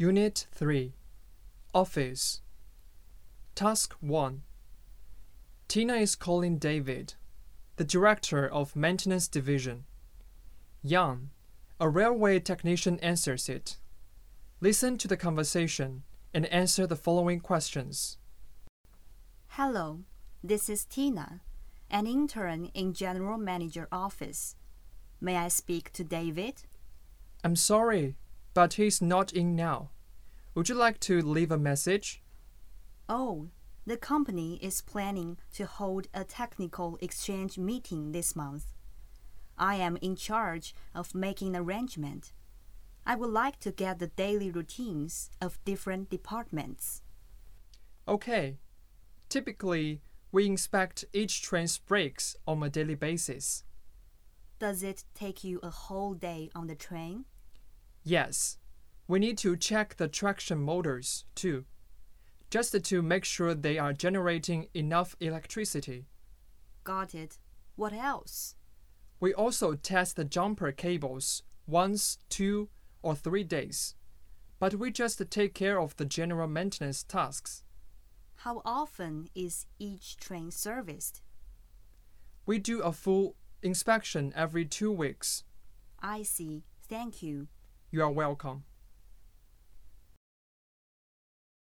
Unit 3 Office Task 1 Tina is calling David, the director of Maintenance Division. Yang, a railway technician, answers it. Listen to the conversation and answer the following questions. Hello, this is Tina, an intern in General Manager office. May I speak to David? I'm sorry, but he's not in now. Would you like to leave a message? Oh, the company is planning to hold a technical exchange meeting this month. I am in charge of making arrangement. I would like to get the daily routines of different departments. Okay. Typically, we inspect each train's brakes on a daily basis. Does it take you a whole day on the train? Yes. We need to check the traction motors, too, just to make sure they are generating enough electricity. Got it. What else? We also test the jumper cables once, 2, or 3 days, but we just take care of the general maintenance tasks. How often is each train serviced? We do a full inspection every 2 weeks. I see. Thank you. You are welcome.